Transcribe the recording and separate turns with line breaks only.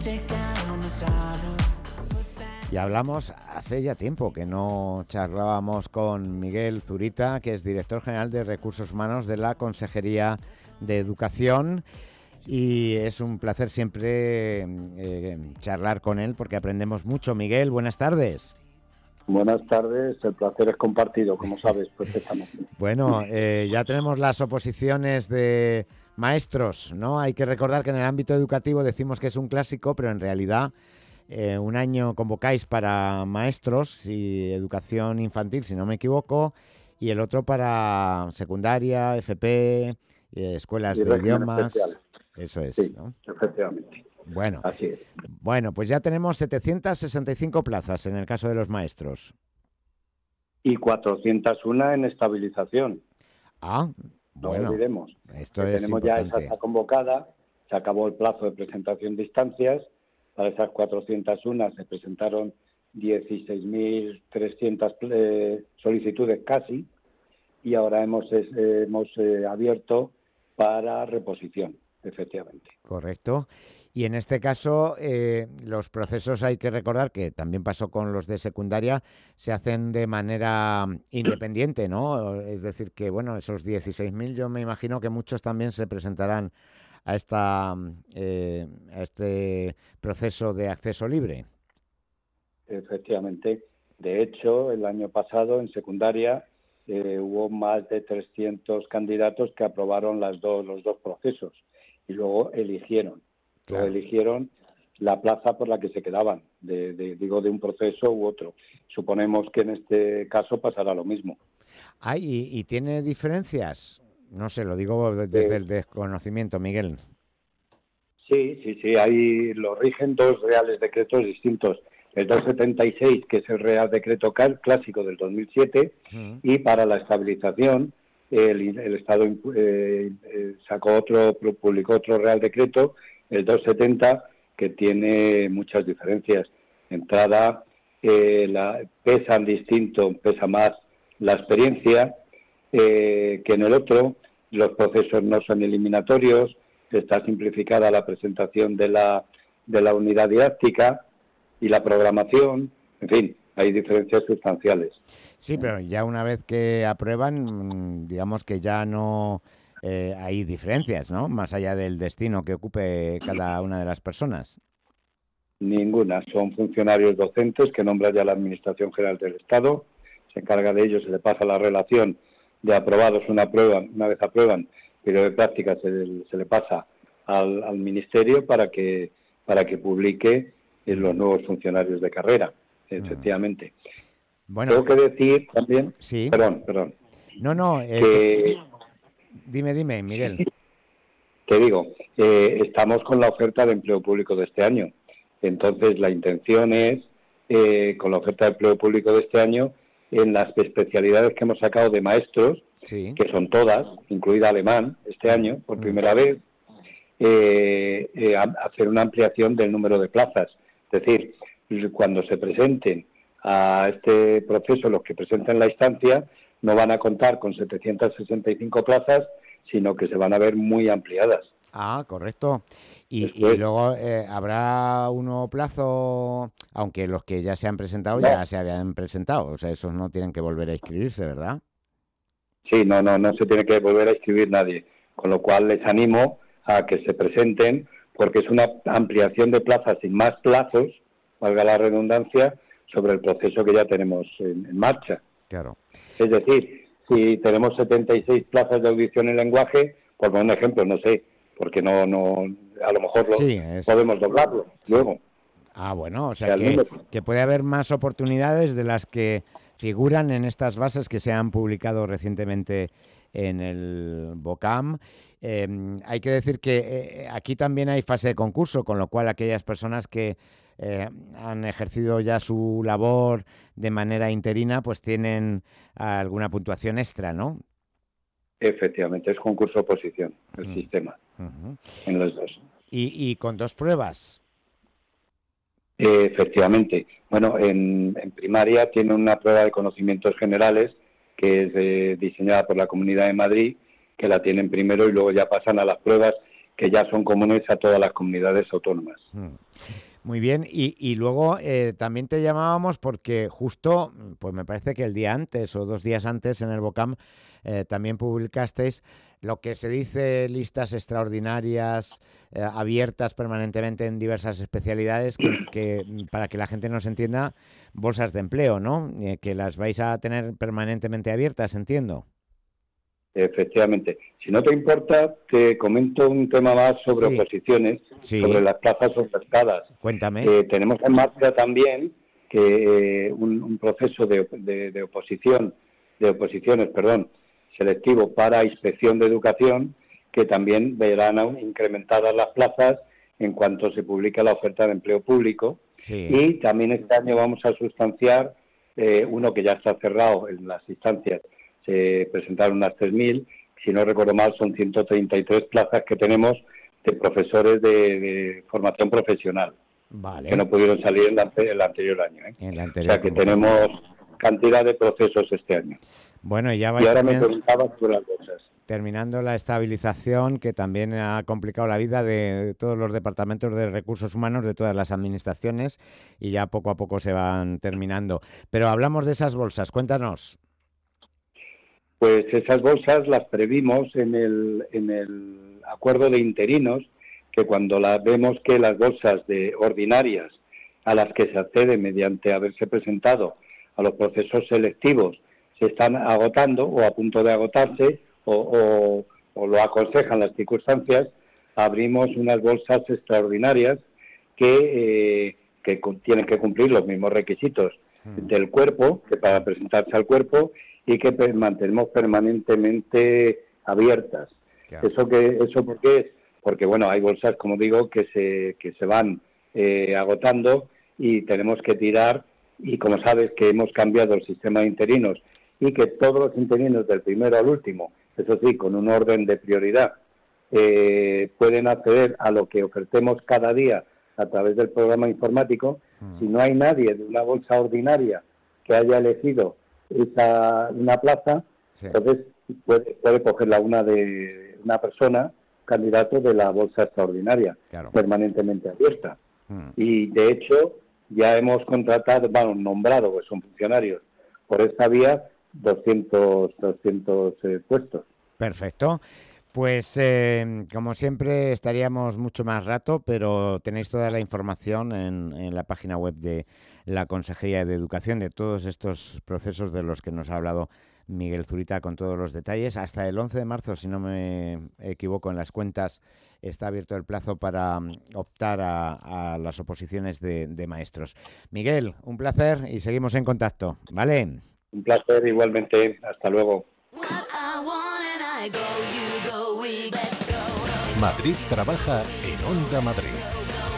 Y hablamos hace ya tiempo que no charlábamos con Miguel Zurita, que es director general de Recursos Humanos de la Consejería de Educación. Y es un placer siempre charlar con él porque aprendemos mucho. Miguel, buenas tardes.
Buenas tardes, el placer es compartido, como sabes perfectamente.
Bueno, ya tenemos las oposiciones de maestros, ¿no? Hay que recordar que en el ámbito educativo decimos que es un clásico, pero en realidad un año convocáis para maestros y educación infantil, si no me equivoco, y el otro para secundaria, FP, escuelas de idiomas.
Especiales.
Eso es,
sí,
¿no?
Efectivamente.
Bueno,
así es.
Bueno, pues ya tenemos 765 plazas en el caso de los maestros.
Y 401 en estabilización.
Ah, bueno.
No olvidemos.
Esto es
tenemos
importante.
Ya esa está convocada, se acabó el plazo de presentación de instancias. Para esas 401 se presentaron 16.300 solicitudes casi, y ahora hemos abierto para reposición, efectivamente.
Correcto. Y en este caso, los procesos, hay que recordar que también pasó con los de secundaria, se hacen de manera independiente, ¿no? Es decir, que bueno, esos 16.000, yo me imagino que muchos también se presentarán a este proceso de acceso libre.
Efectivamente. De hecho, el año pasado en secundaria hubo más de 300 candidatos que aprobaron los dos procesos y luego eligieron.
Claro.
Luego eligieron la plaza por la que se quedaban, de un proceso u otro. Suponemos que en este caso pasará lo mismo.
¿Y tiene diferencias? No sé, lo digo desde el desconocimiento, Miguel.
Sí, lo rigen dos reales decretos distintos. El 276, que es el Real Decreto clásico del 2007, y para la estabilización el Estado publicó otro Real Decreto, el 270, que tiene muchas diferencias. Entrada, pesa más la experiencia que en el otro. Los procesos no son eliminatorios, está simplificada la presentación de la unidad didáctica y la programación, en fin, hay diferencias sustanciales.
Sí, pero ya una vez que aprueban, digamos que ya no hay diferencias, ¿no? Más allá del destino que ocupe cada una de las personas.
Ninguna. Son funcionarios docentes que nombra ya la Administración General del Estado, se encarga de ellos, se le pasa la relación de aprobados una vez aprueban, pero de práctica se le pasa al Ministerio para que publique los nuevos funcionarios de carrera, efectivamente.
Bueno,
tengo que decir también...
Sí.
Perdón.
No,
que...
Dime, Miguel.
Te digo, estamos con la oferta de empleo público de este año. Entonces, la intención es, con la oferta de empleo público de este año, en las especialidades que hemos sacado de maestros,
sí,
que son todas, incluida alemán, este año, por primera vez, hacer una ampliación del número de plazas. Es decir, cuando se presenten a este proceso, los que presenten la instancia, no van a contar con 765 plazas, sino que se van a ver muy ampliadas.
Ah, correcto. Y luego habrá un nuevo plazo, aunque los que ya se han presentado ya se habían presentado, o sea, esos no tienen que volver a inscribirse, ¿verdad?
Sí, no se tiene que volver a inscribir nadie, con lo cual les animo a que se presenten, porque es una ampliación de plazas sin más plazos, valga la redundancia, sobre el proceso que ya tenemos en marcha.
Claro.
Es decir, si tenemos 76 plazas de audición en lenguaje, por poner un ejemplo, no sé, porque a lo mejor podemos doblarlo luego.
Ah, bueno, o sea que puede haber más oportunidades de las que figuran en estas bases que se han publicado recientemente en el BOCAM. Hay que decir que aquí también hay fase de concurso, con lo cual aquellas personas que han ejercido ya su labor de manera interina, pues tienen alguna puntuación extra, ¿no?
Efectivamente, es concurso-oposición el sistema, en los dos. ¿Y
con dos pruebas?
Efectivamente. Bueno, en primaria tiene una prueba de conocimientos generales que es diseñada por la Comunidad de Madrid, que la tienen primero y luego ya pasan a las pruebas que ya son comunes a todas las comunidades autónomas.
Muy bien, y luego también te llamábamos porque justo, pues me parece que el día antes o 2 días antes en el BOCAM también publicasteis lo que se dice listas extraordinarias abiertas permanentemente en diversas especialidades, que para que la gente nos entienda, bolsas de empleo, ¿no? Que las vais a tener permanentemente abiertas, entiendo.
Efectivamente. Si no te importa, te comento un tema más sobre oposiciones, sobre las plazas ofertadas.
Cuéntame.
Tenemos en marcha también que un proceso de oposiciones, selectivo para inspección de educación, que también verán incrementadas las plazas en cuanto se publica la oferta de empleo público.
Sí.
Y también este año vamos a sustanciar uno que ya está cerrado en las instancias. Se presentaron unas 3.000, si no recuerdo mal son 133 plazas que tenemos de profesores de formación profesional,
vale,
que no pudieron salir el anterior año. O sea que tenemos cantidad de procesos este año.
Bueno, y
ahora me preguntaba sobre las bolsas.
Terminando la estabilización, que también ha complicado la vida de todos los departamentos de recursos humanos, de todas las administraciones, y ya poco a poco se van terminando. Pero hablamos de esas bolsas, cuéntanos.
Pues esas bolsas las previmos en el acuerdo de interinos, que cuando vemos que las bolsas ordinarias a las que se accede mediante haberse presentado a los procesos selectivos se están agotando o a punto de agotarse o lo aconsejan las circunstancias, abrimos unas bolsas extraordinarias que tienen que cumplir los mismos requisitos del cuerpo, que para presentarse al cuerpo, y que mantenemos permanentemente abiertas. Claro. ¿Eso por qué es? Porque, bueno, hay bolsas, como digo, que se van agotando y tenemos que tirar, y como sabes que hemos cambiado el sistema de interinos y que todos los interinos del primero al último, eso sí, con un orden de prioridad, pueden acceder a lo que ofertemos cada día a través del programa informático. Si no hay nadie de una bolsa ordinaria que haya elegido una plaza, entonces puede cogerla una persona, candidato de la bolsa extraordinaria, permanentemente abierta. Y de hecho ya hemos nombrado, pues son funcionarios, por esta vía 200 puestos.
Perfecto. Pues como siempre estaríamos mucho más rato, pero tenéis toda la información en la página web de la Consejería de Educación de todos estos procesos de los que nos ha hablado Miguel Zurita con todos los detalles. Hasta el 11 de marzo, si no me equivoco, en las cuentas está abierto el plazo para optar a las oposiciones de maestros. Miguel, un placer y seguimos en contacto, ¿vale?
Un placer igualmente. Hasta luego.
Madrid trabaja en Onda Madrid.